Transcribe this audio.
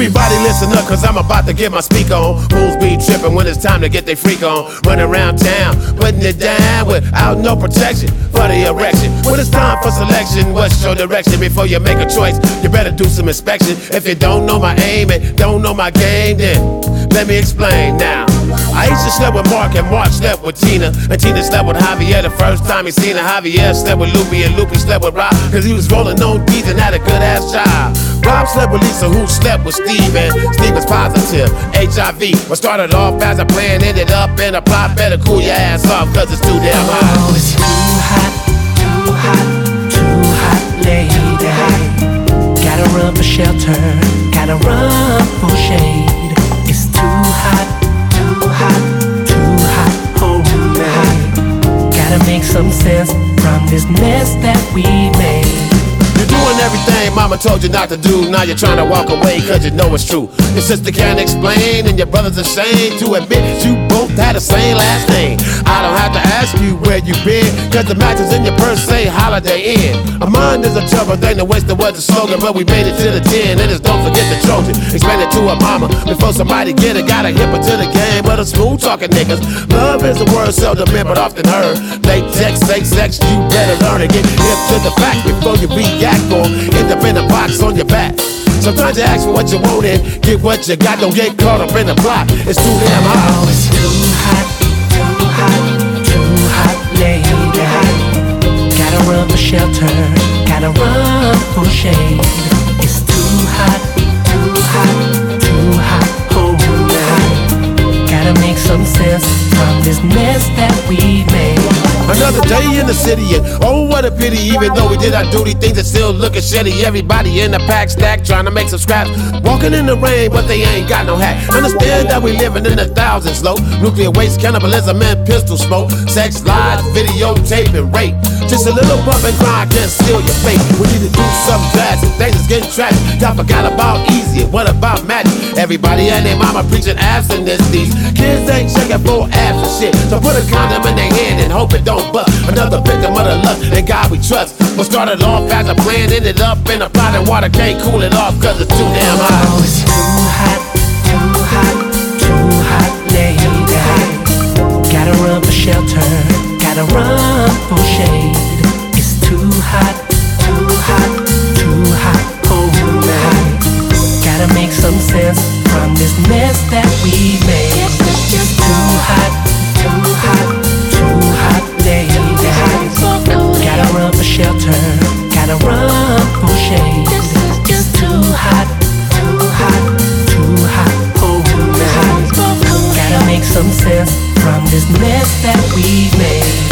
Everybody listen up, cause I'm about to get my speak on. Fools be tripping when it's time to get their freak on. Running around town, putting it down without no protection for the erection. When it's time for selection, what's your direction? Before you make a choice, you better do some inspection. If you don't know my aim and don't know my game, then let me explain now. I used to slept with Mark and Mark slept with Tina, and Tina slept with Javier the first time he seen her. Javier slept with Loopy, and Loopy slept with Rob, cause he was rolling on D's and had a good ass job. Rob slept with Lisa, who slept with Steve, and Steve was positive HIV. What started off as a plan ended up in a plot. Better cool your ass off, cause it's too damn hot. Oh, it's too hot, too hot, too hot, lady. Gotta run for shelter, gotta run for shade. It's too hot, too hot, too hot, oh man. Gotta make some sense from this mess that we made. You're doing everything mama told you not to do. Now you're trying to walk away cause you know it's true. Your sister can't explain and your brother's ashamed to admit you both had the same last name. I don't have to ask you where you been, cause the matches in your purse say Holiday Inn. A mind is a trouble thing, the wasted was the slogan, but we made it to the 10, and it's don't forget the Trojan. Explain it to her mama before somebody get it. Gotta hip her to the game, but the smooth talking niggas. Love is a word seldom meant but often heard. Latex, say sex, you better learn to get hip to the fact before you react or end up in a box on your back. Sometimes you ask for what you want and get what you got. Don't get caught up in the plot, it's too damn hot. Oh, it's too hot, too hot, too hot, lady. Gotta run for shelter, gotta run for shade. It's too hot, too hot, too hot, oh man. Gotta make some sense from this mess that we made. Another day in the city, and oh what a pity. Even though we did our duty, things are still looking shitty. Everybody in the pack stack trying to make some scraps, walking in the rain but they ain't got no hat. Understand that we living in the thousands low. Nuclear waste, cannibalism and pistol smoke. Sex, lies, videotape and rape. Just a little bump and grind can steal your fate. We need to do something drastic, things is getting tragic. Y'all forgot about easy, what about magic? Everybody and their mama preaching abstinence. These kids ain't checking for abs and shit, so put a condom in their hand and hope it don't bust. Another victim of the lust and God we trust. What started off as a plan ended up in a pot, and water can't cool it off cause it's too damn hot. Oh, it's too hot, too hot, too hot, lady. Gotta run for shelter, gotta run for shade. It's too hot, too hot, too hot, oh man. Gotta make some sense from this mess that we made. It's too hot, too hot, too hot, lady. Gotta run for shelter, gotta run for shade. It's too hot, too hot, too hot, oh man. Gotta make some sense from this mess that we made.